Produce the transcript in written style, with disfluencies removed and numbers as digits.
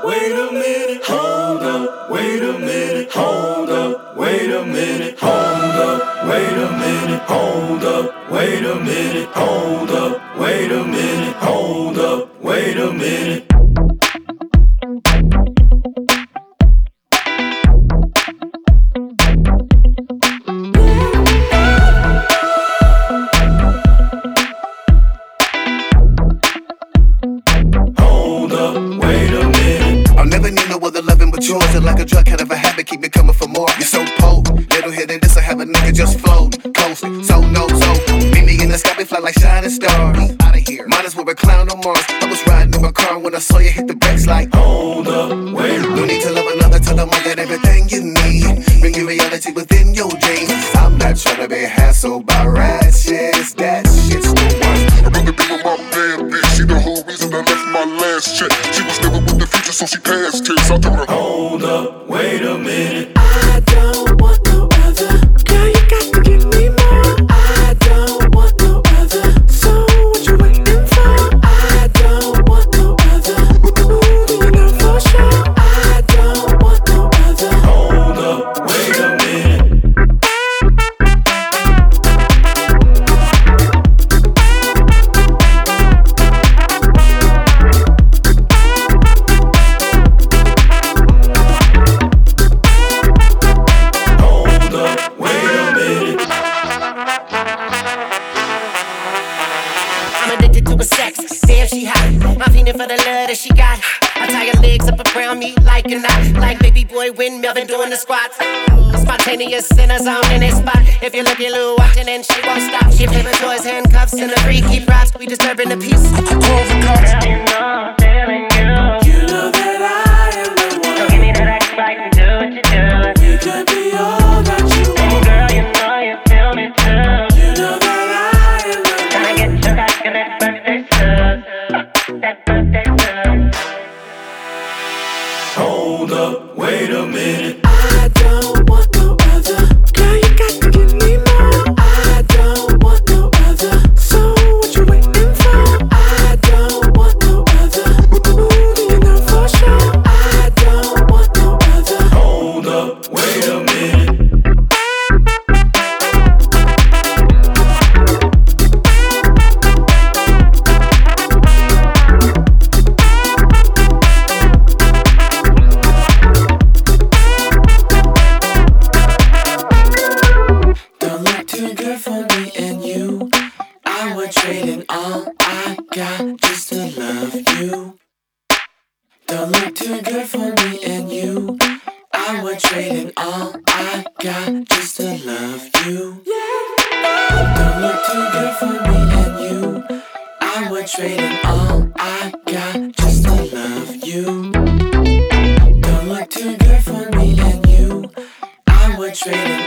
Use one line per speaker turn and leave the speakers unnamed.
wait a minute, hold up, wait a minute, hold up, wait a minute, hold up, wait a minute, hold up, wait a minute, hold up, wait a minute, hold up, wait a minute.
Yours and like a drug, kind of a habit, keep me coming for more. You're so potent, little hit and this, I have a nigga just float, coasting, so no, so meet me in the sky, we fly like shining stars. Out of here, might as well be a clown on Mars. I was riding in my car when I saw you hit the brakes like, hold up, wait. No need to love another, tell them I got everything you need. Bring you reality within your dreams. I'm not trying to be hassled by ratchets, that shit's the worst.
I'd rather be with my bad bitch, she the whole reason I left my last check. She was never with the future, so she passed tense. I told her,
hold up, wait a minute.
I don't want no other. Girl, you got to give me more. I don't want no other. So what you waiting for? I don't want no other. Ooh, you know for sure. I don't want no other.
Hold up, wait a minute.
Damn, she hot. I'm feeling for the love that she got. I tie her legs up around me like a knot. Like baby boy when Melvin doing the squats. Spontaneous in a zone in a spot. If you look at Lou watching and she won't stop. She play with toys, handcuffs, and the freaky props. We disturbing the peace. Close the cops. You know, feeling you.
You know that I am the one.
Don't give me that act right and do what you do.
You could be all that you want.
Girl, you know you feel me too.
You know that I am the one.
Can I get your back in that birthday suit? That birthday suit.
Hold up, wait a minute.
I don't want no other. Girl, you got to give me more. I don't want no other. So what you waiting for? I don't want no other. Ooh, you know for sure. I don't want no other.
Hold up, wait a minute.
Trading all I got just to love you. Don't look too good for me and you. I would trade in all I got just to love you. Don't look too good for me and you. I would trade in all I got just to love you. Don't look too good for me and you. I would trade in